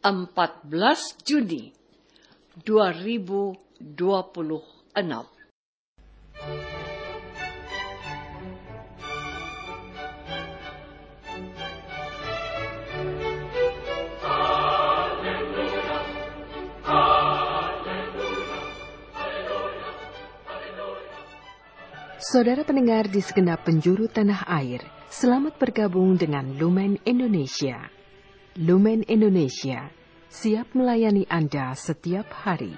14 Juni 2026. Saudara pendengar di segenap penjuru tanah air, selamat bergabung dengan Lumen Indonesia. Lumen Indonesia, siap melayani Anda setiap hari.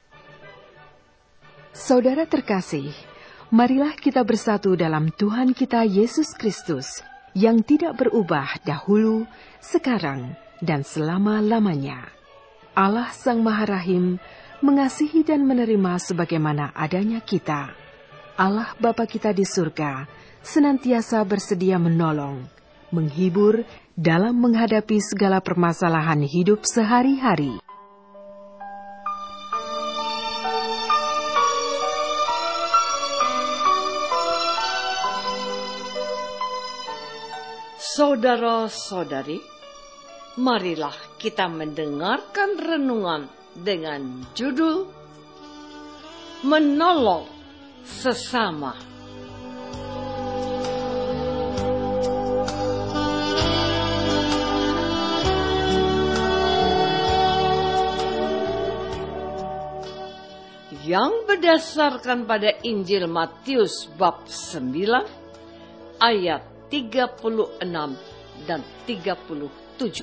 Saudara terkasih, marilah kita bersatu dalam Tuhan kita Yesus Kristus, yang tidak berubah dahulu, sekarang, dan selama-lamanya. Allah Sang Maha Rahim mengasihi dan menerima sebagaimana adanya kita. Allah Bapa kita di surga senantiasa bersedia menolong, menghibur dalam menghadapi segala permasalahan hidup sehari-hari. Saudara-saudari, marilah kita mendengarkan renungan dengan judul Menolong Sesama. Yang berdasarkan pada Injil Matius bab 9 ayat 36 dan 37.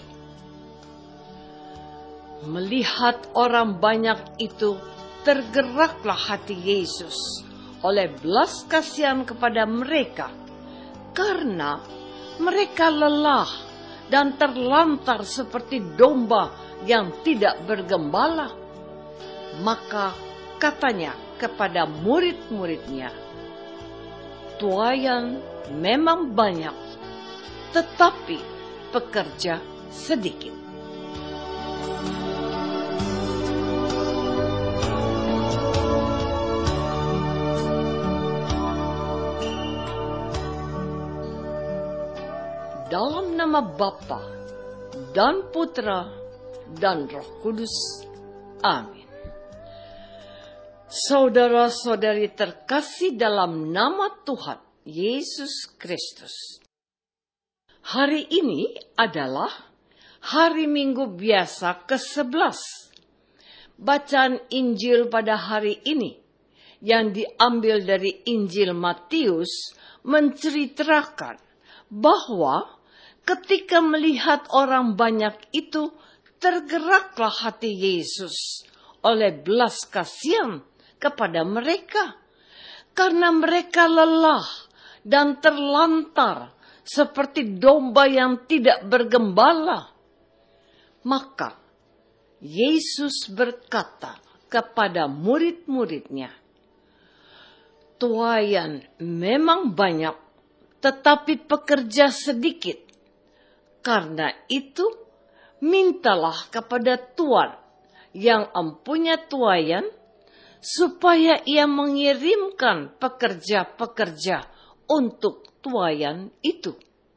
Melihat orang banyak itu, tergeraklah hati Yesus oleh belas kasihan kepada mereka, karena mereka lelah dan terlantar seperti domba yang tidak bergembala. Maka katanya kepada murid-muridnya, "Tuaian memang banyak, tetapi pekerja sedikit." Dalam nama Bapa dan Putra dan Roh Kudus. Amin. Saudara-saudari terkasih dalam nama Tuhan Yesus Kristus. Hari ini adalah hari Minggu biasa ke-11. Bacaan Injil pada hari ini yang diambil dari Injil Matius menceritakan bahwa ketika melihat orang banyak itu, tergeraklah hati Yesus oleh belas kasihan kepada mereka, karena mereka lelah dan terlantar seperti domba yang tidak bergembala. Maka Yesus berkata kepada murid-muridnya, "Tuaian memang banyak, tetapi pekerja sedikit. Karena itu, mintalah kepada Tuhan yang empunya tuaian, supaya ia mengirimkan pekerja-pekerja untuk tuaian itu."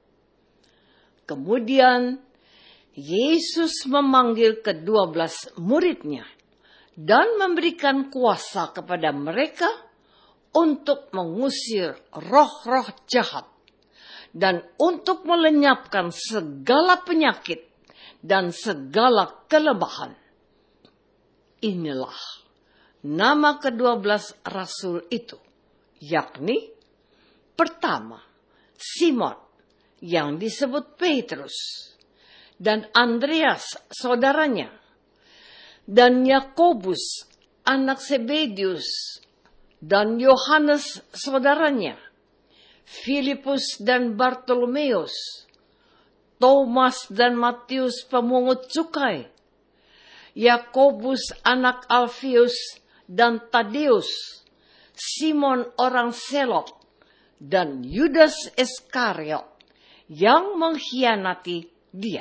Kemudian, Yesus memanggil ke-12 muridnya dan memberikan kuasa kepada mereka untuk mengusir roh-roh jahat dan untuk melenyapkan segala penyakit dan segala kelemahan. Inilah nama ke-12 rasul itu, yakni pertama, Simon yang disebut Petrus, dan Andreas saudaranya, dan Yakobus anak Zebedius, dan Yohanes saudaranya, Filipus dan Bartolomeus, Thomas dan Matius pemungut cukai, Yakobus anak Alfius dan Tadeus, Simon orang Selot, dan Yudas Iskariot yang mengkhianati dia.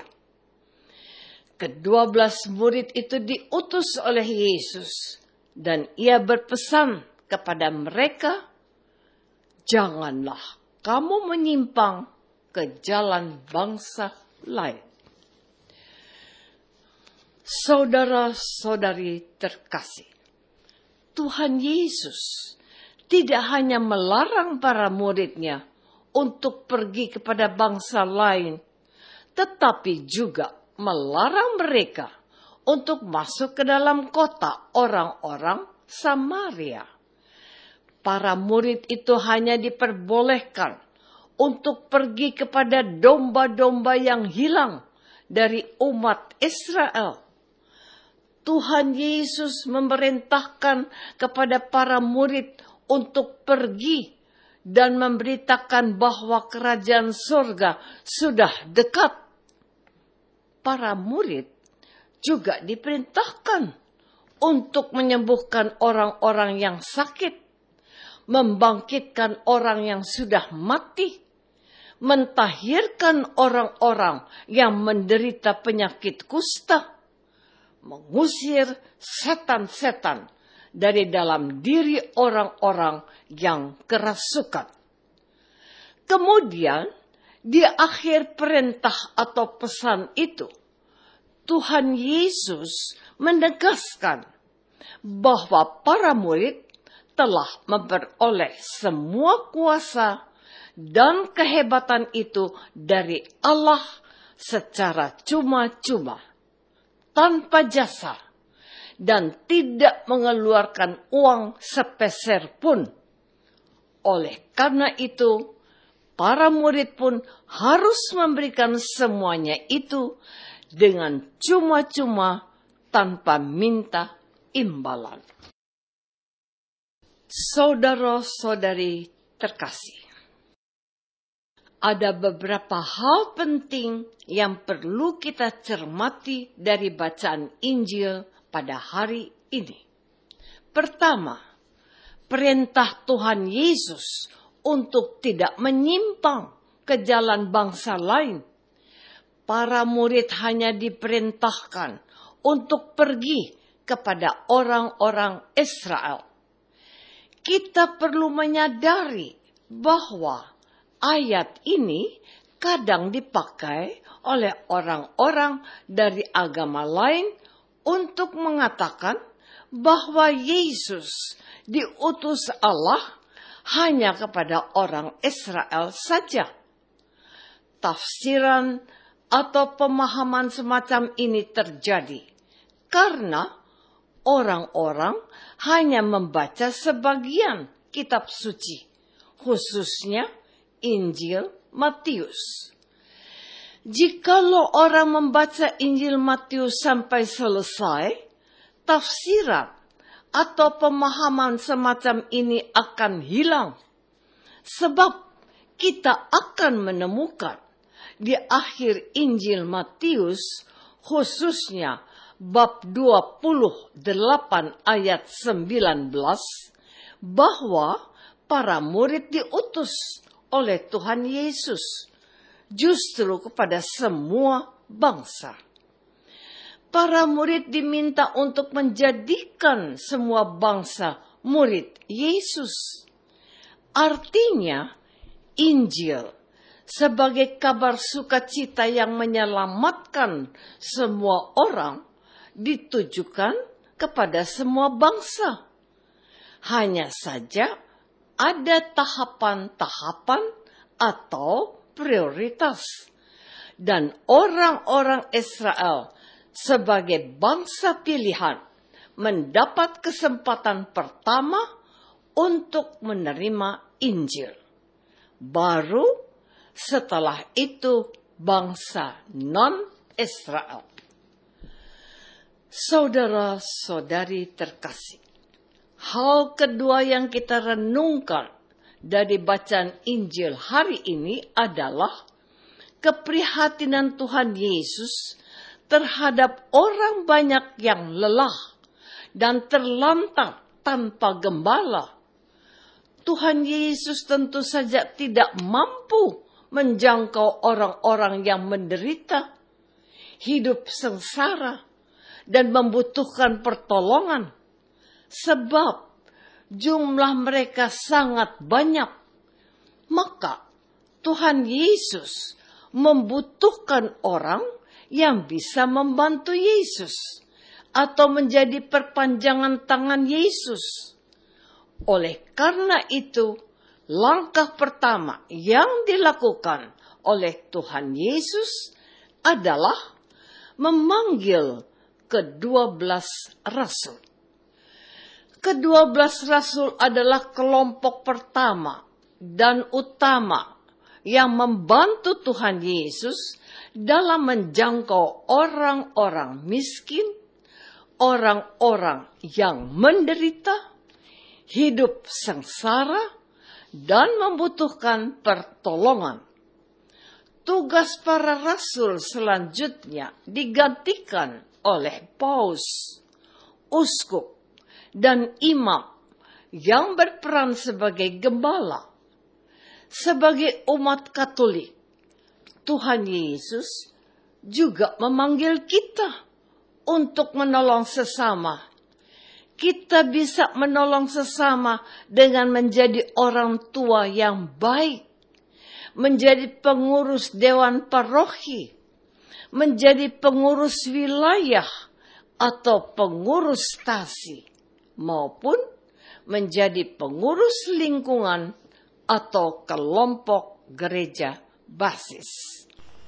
Ke-12 murid itu diutus oleh Yesus, dan ia berpesan kepada mereka, "Janganlah kamu menyimpang ke jalan bangsa lain." Saudara-saudari terkasih, Tuhan Yesus tidak hanya melarang para murid-Nya untuk pergi kepada bangsa lain, tetapi juga melarang mereka untuk masuk ke dalam kota orang-orang Samaria. Para murid itu hanya diperbolehkan untuk pergi kepada domba-domba yang hilang dari umat Israel. Tuhan Yesus memerintahkan kepada para murid untuk pergi dan memberitakan bahwa kerajaan surga sudah dekat. Para murid juga diperintahkan untuk menyembuhkan orang-orang yang sakit, membangkitkan orang yang sudah mati, mentahirkan orang-orang yang menderita penyakit kusta, mengusir setan-setan dari dalam diri orang-orang yang kerasukan. Kemudian, di akhir perintah atau pesan itu, Tuhan Yesus menegaskan bahwa para murid telah memperoleh semua kuasa dan kehebatan itu dari Allah secara cuma-cuma, tanpa jasa, dan tidak mengeluarkan uang sepeser pun. Oleh karena itu, para murid pun harus memberikan semuanya itu dengan cuma-cuma tanpa minta imbalan. Saudara-saudari terkasih, ada beberapa hal penting yang perlu kita cermati dari bacaan Injil pada hari ini. Pertama, perintah Tuhan Yesus untuk tidak menyimpang ke jalan bangsa lain. Para murid hanya diperintahkan untuk pergi kepada orang-orang Israel. Kita perlu menyadari bahwa ayat ini kadang dipakai oleh orang-orang dari agama lain untuk mengatakan bahwa Yesus diutus Allah hanya kepada orang Israel saja. Tafsiran atau pemahaman semacam ini terjadi karena orang-orang hanya membaca sebagian kitab suci, khususnya Injil Matius. Jikalau orang membaca Injil Matius sampai selesai, tafsiran atau pemahaman semacam ini akan hilang. Sebab kita akan menemukan di akhir Injil Matius, khususnya bab 28 ayat 19, bahwa para murid diutus oleh Tuhan Yesus justru kepada semua bangsa. Para murid diminta untuk menjadikan semua bangsa murid Yesus. Artinya, Injil sebagai kabar sukacita yang menyelamatkan semua orang ditujukan kepada semua bangsa. Hanya saja ada tahapan-tahapan atau prioritas. Dan orang-orang Israel sebagai bangsa pilihan mendapat kesempatan pertama untuk menerima Injil. Baru setelah itu bangsa non-Israel. Saudara-saudari terkasih, hal kedua yang kita renungkan dari bacaan Injil hari ini adalah keprihatinan Tuhan Yesus terhadap orang banyak yang lelah dan terlantar tanpa gembala. Tuhan Yesus tentu saja tidak mampu menjangkau orang-orang yang menderita, hidup sengsara, dan membutuhkan pertolongan. Sebab jumlah mereka sangat banyak. Maka Tuhan Yesus membutuhkan orang yang bisa membantu Yesus atau menjadi perpanjangan tangan Yesus. Oleh karena itu, langkah pertama yang dilakukan oleh Tuhan Yesus adalah memanggil ke-12 rasul. Ke-12 rasul adalah kelompok pertama dan utama yang membantu Tuhan Yesus dalam menjangkau orang-orang miskin, orang-orang yang menderita, hidup sengsara, dan membutuhkan pertolongan. Tugas para rasul selanjutnya digantikan oleh paus, uskup, dan imam yang berperan sebagai gembala. Sebagai umat Katolik, Tuhan Yesus juga memanggil kita untuk menolong sesama. Kita bisa menolong sesama dengan menjadi orang tua yang baik, menjadi pengurus dewan paroki, menjadi pengurus wilayah atau pengurus stasi, maupun menjadi pengurus lingkungan atau kelompok gereja basis.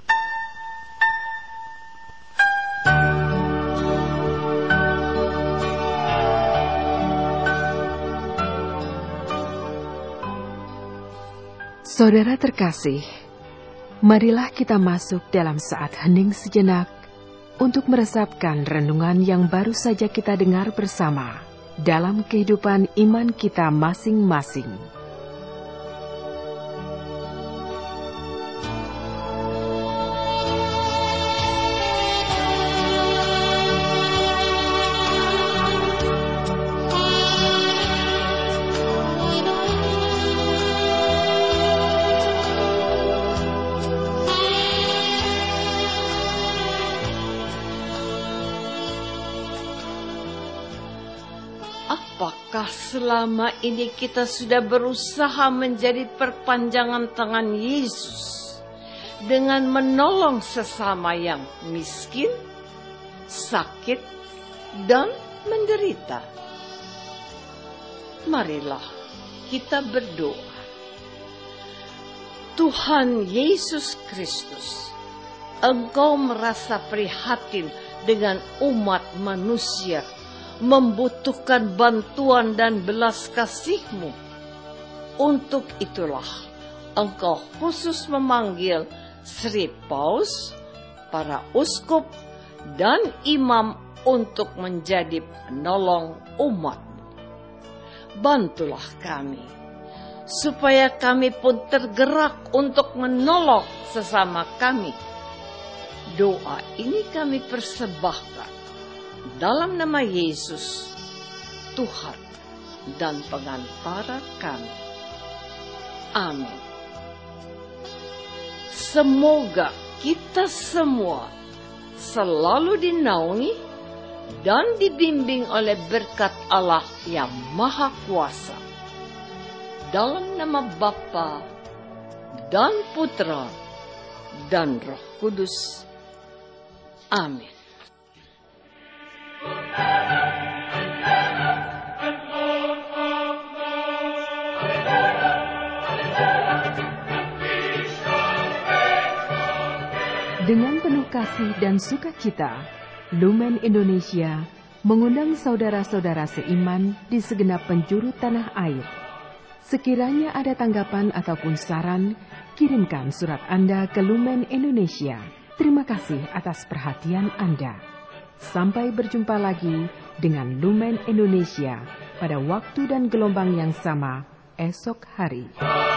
Saudara terkasih, marilah kita masuk dalam saat hening sejenak untuk meresapkan renungan yang baru saja kita dengar bersama dalam kehidupan iman kita masing-masing. Apakah selama ini kita sudah berusaha menjadi perpanjangan tangan Yesus dengan menolong sesama yang miskin, sakit, dan menderita? Marilah kita berdoa. Tuhan Yesus Kristus, Engkau merasa prihatin dengan umat manusia membutuhkan bantuan dan belas kasih-Mu. Untuk itulah Engkau khusus memanggil Sri Paus, para uskup, dan imam untuk menjadi penolong umat. Bantulah kami, supaya kami pun tergerak untuk menolong sesama kami. Doa ini kami persembahkan dalam nama Yesus, Tuhan dan pengantara kami. Amin. Semoga kita semua selalu dinaungi dan dibimbing oleh berkat Allah yang Maha Kuasa. Dalam nama Bapa dan Putra dan Roh Kudus. Amin. Dengan penuh kasih dan sukacita, Lumen Indonesia mengundang saudara-saudara seiman di segenap penjuru tanah air. Sekiranya ada tanggapan ataupun saran, kirimkan surat Anda ke Lumen Indonesia. Terima kasih atas perhatian Anda. Sampai berjumpa lagi dengan Lumen Indonesia pada waktu dan gelombang yang sama esok hari.